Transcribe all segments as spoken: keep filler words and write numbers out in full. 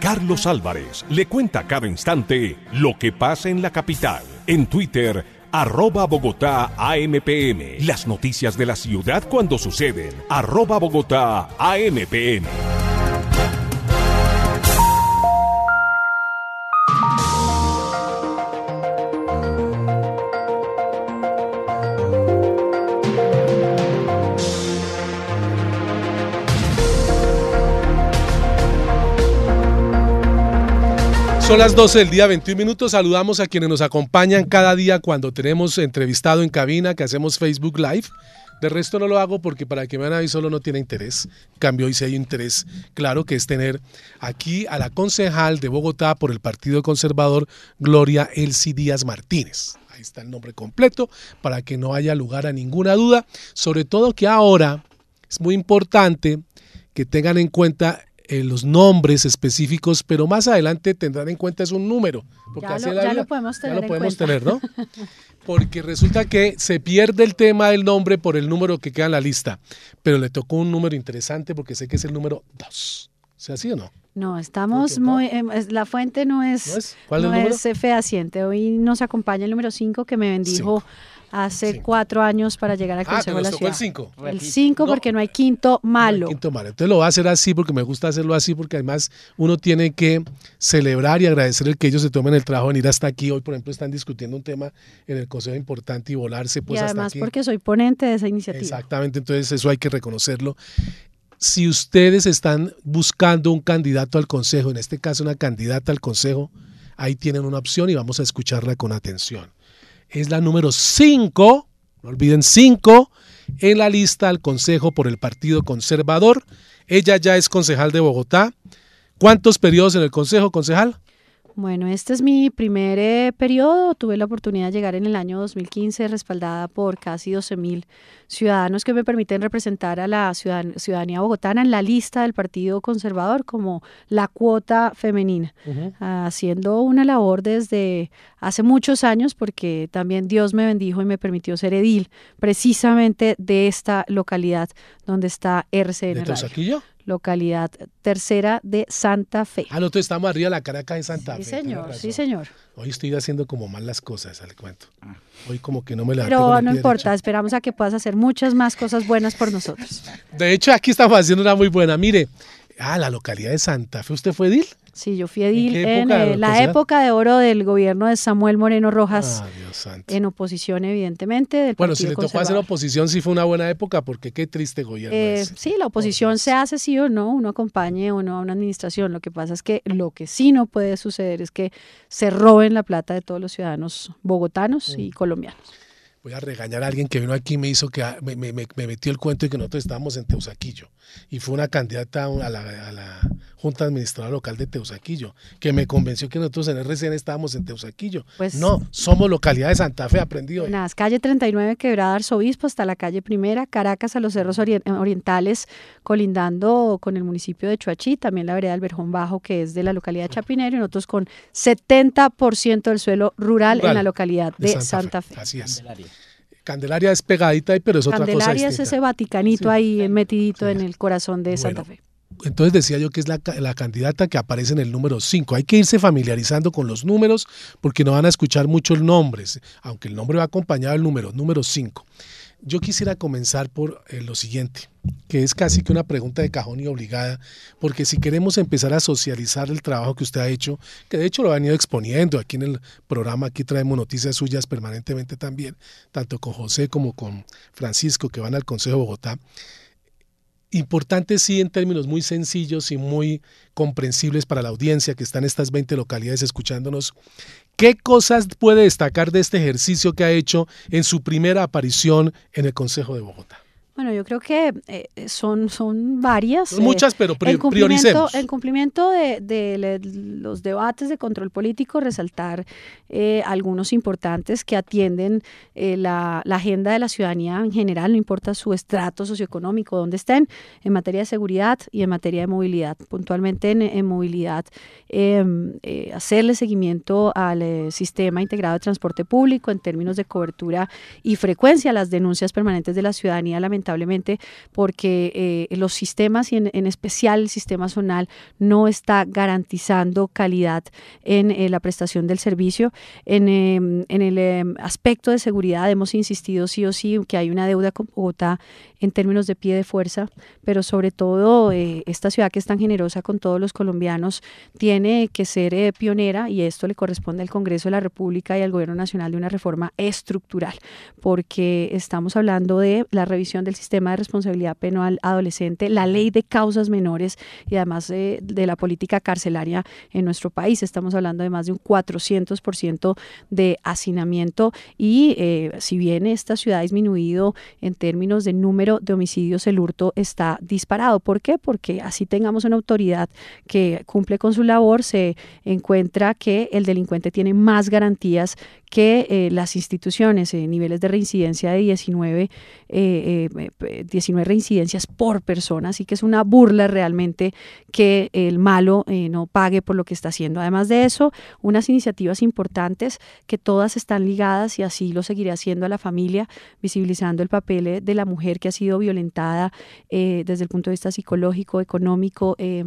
Carlos Álvarez le cuenta cada instante lo que pasa en la capital. En Twitter, arroba Bogotá A M P M. Las noticias de la ciudad cuando suceden. Arroba Bogotá A M P M. Son las doce del día, veintiún minutos. Saludamos a quienes nos acompañan cada día cuando tenemos entrevistado en cabina, que hacemos Facebook Live. De resto no lo hago porque para que me vean ahí solo no tiene interés. Cambio y si hay interés, claro, que es tener aquí a la concejal de Bogotá por el Partido Conservador, Gloria Elsie Díaz Martínez. Ahí está el nombre completo para que no haya lugar a ninguna duda. Sobre todo que ahora es muy importante que tengan en cuenta Eh, los nombres específicos, pero más adelante tendrán en cuenta es un número. Porque ya así lo, la ya vida, lo podemos tener ya lo podemos en cuenta. tener, ¿no? Porque resulta que se pierde el tema del nombre por el número que queda en la lista, pero le tocó un número interesante porque sé que es el número dos. ¿Es así o no? No, estamos muy... Eh, la fuente no es, ¿No es? ¿Cuál no es el número? es eh, fehaciente. Hoy nos acompaña el número cinco que me bendijo Cinco. hace Cinco. cuatro años para llegar al Ah, Consejo que de la nos tocó Ciudad. el cinco. El cinco No. porque no hay quinto malo. Quinto malo. Entonces lo va a hacer así porque me gusta hacerlo así porque además uno tiene que celebrar y agradecer el que ellos se tomen el trabajo de venir hasta aquí. Hoy, por ejemplo, están discutiendo un tema en el Consejo importante y volarse pues y hasta además aquí. porque soy ponente de esa iniciativa. Exactamente, entonces eso hay que reconocerlo. Si ustedes están buscando un candidato al consejo, en este caso una candidata al consejo, ahí tienen una opción y vamos a escucharla con atención. Es la número cinco, no olviden cinco, en la lista al consejo por el Partido Conservador. Ella ya es concejal de Bogotá. ¿Cuántos periodos en el consejo, concejal? Bueno, este es mi primer eh, periodo. Tuve la oportunidad de llegar en el año dos mil quince, respaldada por casi doce mil ciudadanos que me permiten representar a la ciudadan- ciudadanía bogotana en la lista del Partido Conservador como la cuota femenina, Uh-huh. haciendo una labor desde hace muchos años porque también Dios me bendijo y me permitió ser edil precisamente de esta localidad donde está R C N ¿De Radio. Teusaquillo? Localidad tercera de Santa Fe. Ah, nosotros estamos arriba de la Caracas de Santa Sí, Fe. tiene señor, razón. sí, señor. Hoy estoy haciendo como mal las cosas, al cuento. Hoy como que no me la Pero no importa, esperamos a que puedas hacer muchas más cosas buenas por nosotros. De hecho, aquí estamos haciendo una muy buena. Mire, ah, la localidad de Santa Fe, ¿usted fue edil? Sí, yo fui edil ¿En qué en época, eh, la concejal? época de oro del gobierno de Samuel Moreno Rojas, Ah, Dios santo. en oposición evidentemente del Bueno, si Partido le tocó hacer Conservador. oposición, sí fue una buena época, porque qué triste gobierno Eh, es. sí, la oposición se hace sí o no, uno acompañe o no a una administración. Lo que pasa es que lo que sí no puede suceder es que se roben la plata de todos los ciudadanos bogotanos y colombianos. Voy a regañar a alguien que vino aquí y me hizo que me, me, me metió el cuento de que nosotros estábamos en Teusaquillo y fue una candidata a la, a la Junta Administradora Local de Teusaquillo que me convenció que nosotros en R C N estábamos en Teusaquillo. Pues- no, somos localidad de Santa Fe, aprendí hoy. Buenas, calle treinta y nueve, Quebrada Arzobispo, hasta la calle Primera, Caracas a los Cerros Orien- Orientales, colindando con el municipio de Chuachí, también la vereda del Verjón Bajo, que es de la localidad de Chapinero, y nosotros con setenta por ciento del suelo rural, Rural en la localidad de, de Santa Fe. Así es. Candelaria es pegadita ahí, pero es otra cosa Candelaria es distinta. ese Vaticanito Sí. ahí metidito Sí. en el corazón de Bueno, Santa Fe. Entonces decía yo que es la, ca- la candidata que aparece en el número cinco. Hay que irse familiarizando con los números porque no van a escuchar muchos nombres, aunque el nombre va acompañado del número, número cinco. Yo quisiera comenzar por eh, lo siguiente, que es casi que una pregunta de cajón y obligada, porque si queremos empezar a socializar el trabajo que usted ha hecho, que de hecho lo han ido exponiendo aquí en el programa, aquí traemos noticias suyas permanentemente también, tanto con José como con Francisco, que van al Consejo de Bogotá. Importante sí en términos muy sencillos y muy comprensibles para la audiencia que está en estas veinte localidades escuchándonos. ¿Qué cosas puede destacar de este ejercicio que ha hecho en su primera aparición en el Consejo de Bogotá? Bueno, yo creo que eh, son, son varias. Son muchas, pero pri- el cumplimiento, prioricemos. el cumplimiento de, de le- los debates de control político, resaltar eh, algunos importantes que atienden eh, la, la agenda de la ciudadanía en general, no importa su estrato socioeconómico, donde estén, en materia de seguridad y en materia de movilidad. Puntualmente en, en movilidad, eh, eh, hacerle seguimiento al eh, sistema integrado de transporte público en términos de cobertura y frecuencia a las denuncias permanentes de la ciudadanía, lamentablemente lamentablemente, porque eh, los sistemas y en, en especial el sistema zonal no está garantizando calidad en eh, la prestación del servicio. En, eh, en el eh, aspecto de seguridad hemos insistido sí o sí que hay una deuda con Bogotá en términos de pie de fuerza, pero sobre todo eh, esta ciudad que es tan generosa con todos los colombianos tiene que ser eh, pionera, y esto le corresponde al Congreso de la República y al Gobierno Nacional, de una reforma estructural, porque estamos hablando de la revisión del sistema de responsabilidad penal adolescente, la ley de causas menores y además eh, de la política carcelaria en nuestro país. Estamos hablando de más de un cuatrocientos por ciento de hacinamiento y eh, si bien esta ciudad ha disminuido en términos de número de homicidios, el hurto está disparado. ¿Por qué? Porque así tengamos una autoridad que cumple con su labor, se encuentra que el delincuente tiene más garantías que eh, las instituciones, eh, niveles de reincidencia de diecinueve, eh, eh, diecinueve reincidencias por persona, así que es una burla realmente que el malo eh, no pague por lo que está haciendo. Además de eso, unas iniciativas importantes que todas están ligadas, y así lo seguiré haciendo, a la familia, visibilizando el papel de la mujer que ha sido violentada eh, desde el punto de vista psicológico, económico eh,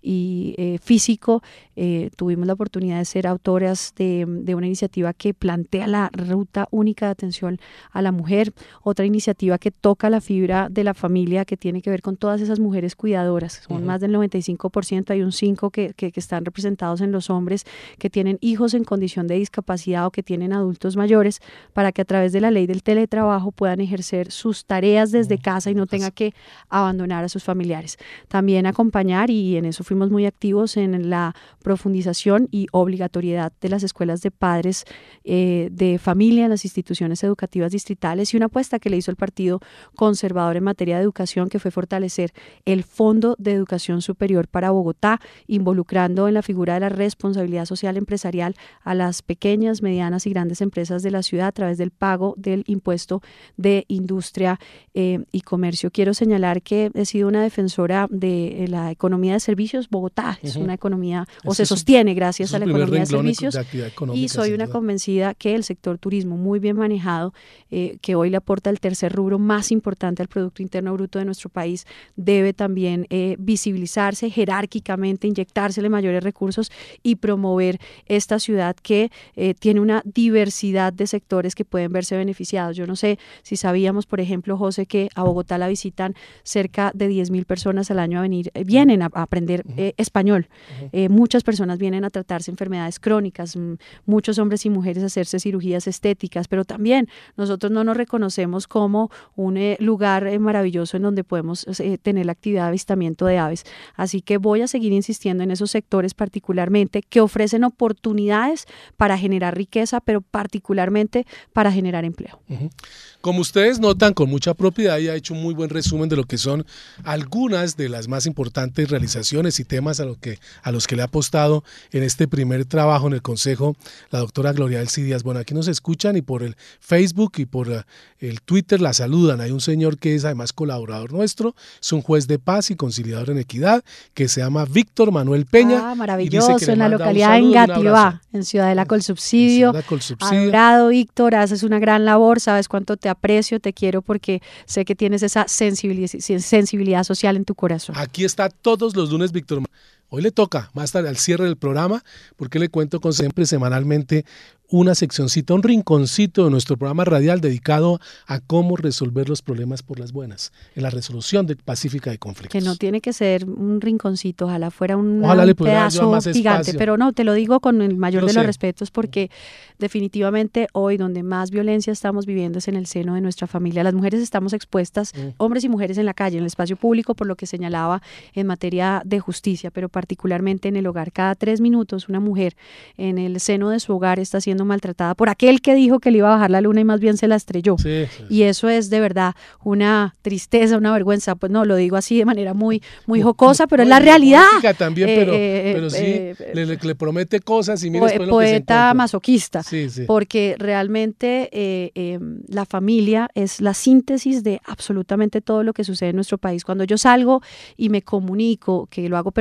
y eh, físico. Eh, tuvimos la oportunidad de ser autoras de, de una iniciativa que plantea la ruta única de atención a la mujer, otra iniciativa que toca la fibra de la familia, que tiene que ver con todas esas mujeres cuidadoras. Son uh-huh. más del noventa y cinco por ciento, hay un cinco por ciento que, que, que están representados en los hombres que tienen hijos en condición de discapacidad o que tienen adultos mayores, para que a través de la ley del teletrabajo puedan ejercer sus tareas desde uh-huh. casa y no tenga que abandonar a sus familiares. También acompañar, y en eso fuimos muy activos, en la profundización y obligatoriedad de las escuelas de padres eh, de familia en las instituciones educativas distritales, y una apuesta que le hizo el Partido Conservador en materia de educación, que fue fortalecer el Fondo de Educación Superior para Bogotá, involucrando en la figura de la responsabilidad social empresarial a las pequeñas, medianas y grandes empresas de la ciudad a través del pago del impuesto de industria eh, y comercio. Quiero señalar que he sido una defensora de la economía de servicios. Bogotá es uh-huh. una economía, o se sostiene gracias a la economía de servicios, de y soy una convencida que el sector turismo, muy bien manejado, eh, que hoy le aporta el tercer rubro más importante al Producto Interno Bruto de nuestro país, debe también eh, visibilizarse jerárquicamente, inyectársele mayores recursos y promover esta ciudad que eh, tiene una diversidad de sectores que pueden verse beneficiados. Yo no sé si sabíamos, por ejemplo, José, que a Bogotá la visitan cerca de diez mil personas al año a venir, eh, vienen a, a aprender eh, español. Uh-huh. Eh, muchas personas vienen a tratarse enfermedades crónicas, m- muchos hombres y mujeres a hacerse cirugías estéticas, pero también nosotros no nos reconocemos como un eh, lugar eh, maravilloso en donde podemos eh, tener la actividad de avistamiento de aves. Así que voy a seguir insistiendo en esos sectores particularmente que ofrecen oportunidades para generar riqueza, pero particularmente para generar empleo. Uh-huh. Como ustedes notan, con mucha propiedad, y ha hecho un muy buen resumen de lo que son algunas de las más importantes realizaciones y temas a, lo que, a los que le ha apostado en este primer trabajo en el Consejo la doctora Gloria Elsie Díaz. Bueno, aquí nos escuchan y por el Facebook y por uh, el Twitter la saludan. Hay un señor que es además colaborador nuestro, es un juez de paz y conciliador en equidad, que se llama Víctor Manuel Peña. Ah, maravilloso, en la localidad de Engativá, en Ciudadela Colsubsidio. Adorado, Víctor, haces una gran labor, sabes cuánto te aprecio, te quiero, porque sé que tienes esa sensibilidad, sensibilidad social en tu corazón. Aquí está todos los lunes, Víctor. Hoy le toca, más tarde al cierre del programa, porque le cuento con siempre semanalmente una seccioncita, un rinconcito de nuestro programa radial dedicado a cómo resolver los problemas por las buenas, en la resolución de, pacífica de conflictos. Que no tiene que ser un rinconcito, ojalá fuera un, ojalá un pedazo más gigante, espacio. Pero no, te lo digo con el mayor Yo de sé. los respetos, porque definitivamente hoy donde más violencia estamos viviendo es en el seno de nuestra familia. Las mujeres estamos expuestas, mm. hombres y mujeres en la calle, en el espacio público, por lo que señalaba en materia de justicia, pero particularmente en el hogar. Cada tres minutos una mujer en el seno de su hogar está siendo maltratada por aquel que dijo que le iba a bajar la luna y más bien se la estrelló. Sí, sí, sí. Y eso es de verdad una tristeza, una vergüenza. Pues no, lo digo así de manera muy, muy jocosa, pero no, es la realidad. También, eh, pero, eh, pero sí, eh, le, le, le promete cosas y mira después lo que se encuentra. Poeta masoquista, sí, sí. porque realmente eh, eh, la familia es la síntesis de absolutamente todo lo que sucede en nuestro país. Cuando yo salgo y me comunico, que lo hago permanentemente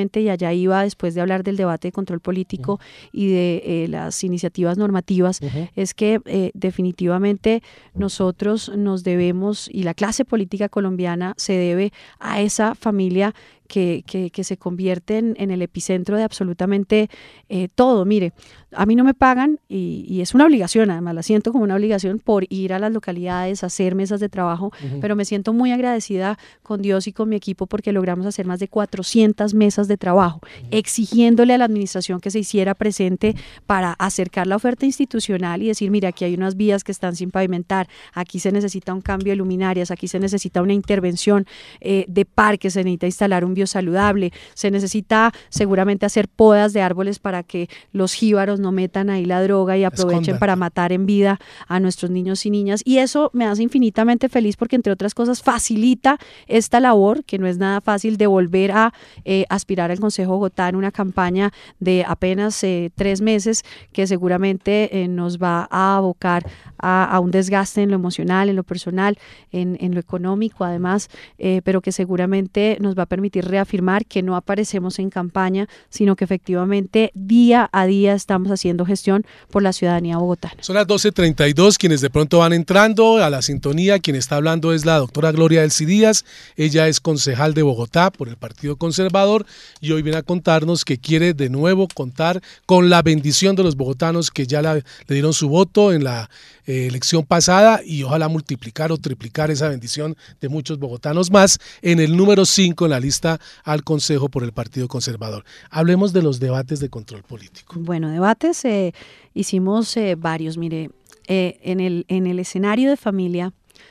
efectivamente, y allá iba después de hablar del debate de control político uh-huh. y de eh, las iniciativas normativas, uh-huh. es que eh, definitivamente nosotros nos debemos, y la clase política colombiana se debe a esa familia Que, que, que se convierte en, en el epicentro de absolutamente eh, todo. Mire, a mí no me pagan y, y es una obligación, además la siento como una obligación por ir a las localidades, hacer mesas de trabajo, uh-huh. pero me siento muy agradecida con Dios y con mi equipo porque logramos hacer más de cuatrocientas mesas de trabajo, uh-huh. exigiéndole a la administración que se hiciera presente para acercar la oferta institucional y decir, mira, aquí hay unas vías que están sin pavimentar, aquí se necesita un cambio de luminarias, aquí se necesita una intervención eh, de parques, se necesita instalar un biosaludable, se necesita seguramente hacer podas de árboles para que los jíbaros no metan ahí la droga y aprovechen Escondan. para matar en vida a nuestros niños y niñas, y eso me hace infinitamente feliz porque entre otras cosas facilita esta labor, que no es nada fácil, de volver a eh, aspirar al Consejo de Bogotá en una campaña de apenas eh, tres meses que seguramente eh, nos va a abocar a, a un desgaste en lo emocional, en lo personal, en, en lo económico además, eh, pero que seguramente nos va a permitir reafirmar que no aparecemos en campaña, sino que efectivamente día a día estamos haciendo gestión por la ciudadanía bogotana. Son las doce treinta y dos, quienes de pronto van entrando a la sintonía, quien está hablando es la doctora Gloria Elsie Díaz, ella es concejal de Bogotá por el Partido Conservador y hoy viene a contarnos que quiere de nuevo contar con la bendición de los bogotanos que ya la, le dieron su voto en la eh, elección pasada y ojalá multiplicar o triplicar esa bendición de muchos bogotanos más en el número cinco en la lista al Consejo por el Partido Conservador. Hablemos de los debates de control político. Bueno, debates eh, hicimos eh, varios, mire, eh, en, el, en el escenario de familia,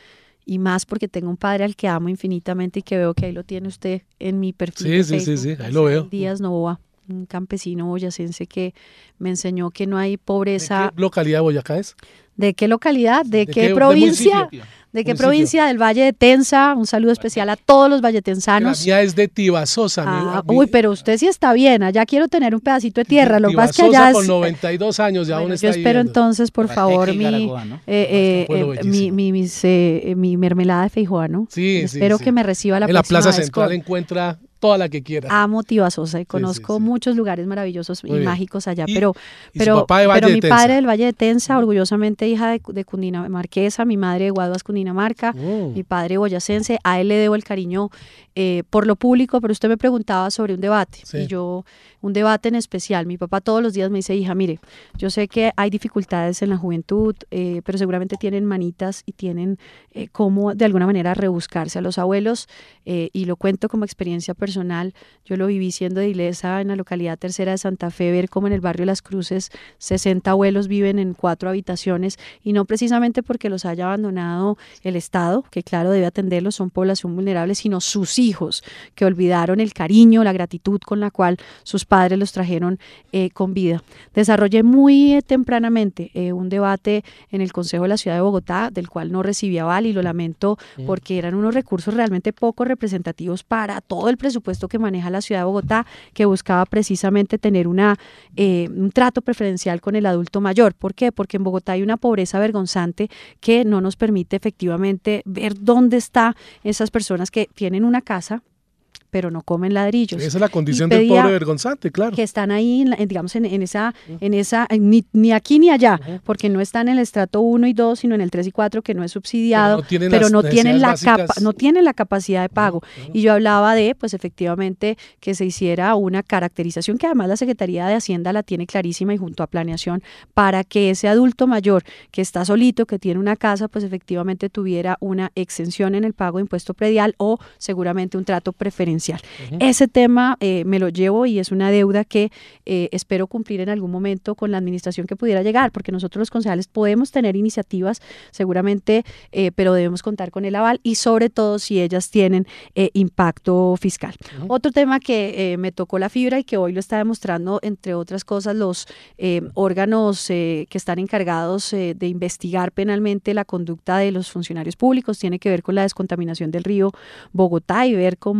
y más porque tengo un padre al que amo infinitamente y que veo que ahí lo tiene usted en mi perfil sí, de sí, Facebook, sí, sí, ahí lo veo. Díaz Novoa, un campesino boyacense que me enseñó que no hay pobreza. ¿De qué localidad de Boyacá es? ¿De qué localidad? ¿De, ¿De qué, qué provincia? ¿De, ¿De qué municipio? provincia? Del Valle de Tensa. Un saludo especial a todos los valletensanos. La mía es de Tibasosa. Ah, mi, mi, uy, pero usted sí está bien. Allá quiero tener un pedacito de tierra. Lo que pasa es que allá es... con noventa y dos años ya bueno, aún está yo espero viviendo. entonces, por favor, mi, Garagoa, ¿no? eh, eh, mi, mi, mis, eh, mi mermelada de feijoa, ¿no? Sí, espero sí, que sí. me reciba la en la próxima Plaza vez Central con... encuentra toda la que quiera. Amo Tibasosa y conozco sí, sí, sí. muchos lugares maravillosos Muy y bien. mágicos allá, Y, pero, y pero, su papá de Valle pero de mi Tensa. padre del Valle de Tensa, orgullosamente hija de, de cundinamarquesa, mi madre de Guaduas, Cundinamarca, Mm. mi padre boyacense, a él le debo el cariño eh, por lo público, pero usted me preguntaba sobre un debate, Sí. y yo, un debate en especial, mi papá todos los días me dice, hija, mire, yo sé que hay dificultades en la juventud, eh, pero seguramente tienen manitas y tienen eh, cómo de alguna manera rebuscarse a los abuelos, eh, y lo cuento como experiencia personal, yo lo viví siendo de Ilesa en la localidad tercera de Santa Fe, ver cómo en el barrio Las Cruces sesenta abuelos viven en cuatro habitaciones y no precisamente porque los haya abandonado el Estado, que claro debe atenderlos, son población vulnerable, sino sus hijos que olvidaron el cariño, la gratitud con la cual sus padres los trajeron eh, con vida. Desarrollé muy eh, tempranamente eh, un debate en el Consejo de la Ciudad de Bogotá, del cual no recibí aval y lo lamento mm. porque eran unos recursos realmente poco representativos para todo el presupuesto que maneja la Ciudad de Bogotá, que buscaba precisamente tener una, eh, un trato preferencial con el adulto mayor. ¿Por qué? Porque en Bogotá hay una pobreza vergonzante que no nos permite efectivamente ver dónde están esas personas que tienen una casa, pero no comen ladrillos. Esa es la condición del pobre vergonzante, claro. Que están ahí, en la, en, digamos, en, en esa, en esa ni, ni aquí ni allá, uh-huh. porque no están en el estrato uno y dos, sino en el tres y cuatro, que no es subsidiado, pero no tienen, pero no tienen, la, capa, no tienen la capacidad de pago. Uh-huh. Y yo hablaba de, pues efectivamente, que se hiciera una caracterización, que además la Secretaría de Hacienda la tiene clarísima y junto a Planeación, para que ese adulto mayor que está solito, que tiene una casa, pues efectivamente tuviera una exención en el pago de impuesto predial o seguramente un trato preferencial. Uh-huh. Ese tema eh, me lo llevo y es una deuda que eh, espero cumplir en algún momento con la administración que pudiera llegar, porque nosotros los concejales podemos tener iniciativas seguramente, eh, pero debemos contar con el aval y sobre todo si ellas tienen eh, impacto fiscal. Uh-huh. Otro tema que eh, me tocó la fibra y que hoy lo está demostrando, entre otras cosas, los eh, órganos eh, que están encargados eh, de investigar penalmente la conducta de los funcionarios públicos, tiene que ver con la descontaminación del río Bogotá y ver cómo efectivamente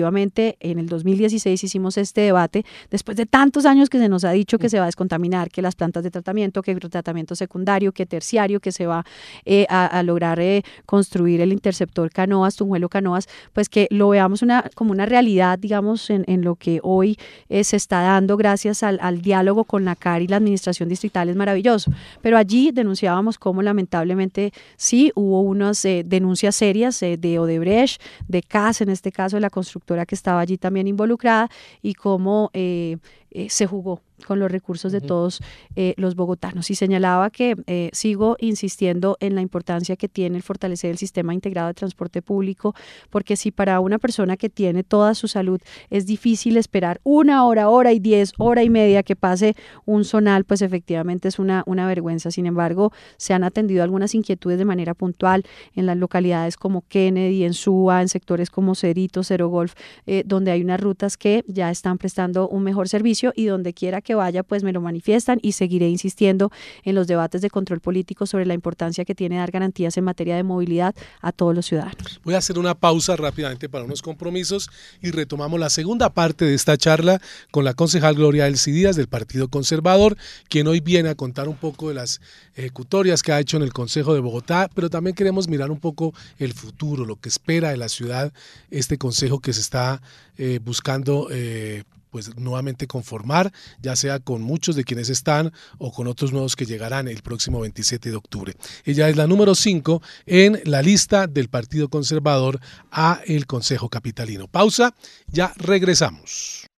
efectivamente en el dos mil dieciséis hicimos este debate, después de tantos años que se nos ha dicho que se va a descontaminar, que las plantas de tratamiento, que el tratamiento secundario, que terciario, que se va eh, a, a lograr eh, construir el interceptor Canoas, Tunjuelo Canoas, pues que lo veamos una, como una realidad, digamos, en, en lo que hoy eh, se está dando gracias al, al diálogo con la C A R y la administración distrital es maravilloso. Pero allí denunciábamos cómo lamentablemente sí hubo unas eh, denuncias serias eh, de Odebrecht, de C A S, en este caso de la constructora que estaba allí también involucrada, y cómo eh, eh, se jugó con los recursos de todos eh, los bogotanos. Y señalaba que eh, sigo insistiendo en la importancia que tiene el fortalecer el sistema integrado de transporte público, porque si para una persona que tiene toda su salud es difícil esperar una hora, hora y diez, hora y media que pase un zonal, pues efectivamente es una, una vergüenza. Sin embargo, se han atendido algunas inquietudes de manera puntual en las localidades como Kennedy, en Suba, en sectores como Cerrito, Cero Golf, eh, donde hay unas rutas que ya están prestando un mejor servicio, y donde quiera que vaya, pues me lo manifiestan, y seguiré insistiendo en los debates de control político sobre la importancia que tiene dar garantías en materia de movilidad a todos los ciudadanos. Voy a hacer una pausa rápidamente para unos compromisos y retomamos la segunda parte de esta charla con la concejal Gloria Elsie Díaz del Partido Conservador, quien hoy viene a contar un poco de las ejecutorias que ha hecho en el Consejo de Bogotá, pero también queremos mirar un poco el futuro, lo que espera de la ciudad este consejo que se está eh, buscando eh, pues nuevamente conformar, ya sea con muchos de quienes están o con otros nuevos que llegarán el próximo veintisiete de octubre. Ella es la número cinco en la lista del Partido Conservador a el Consejo Capitalino. Pausa, ya regresamos.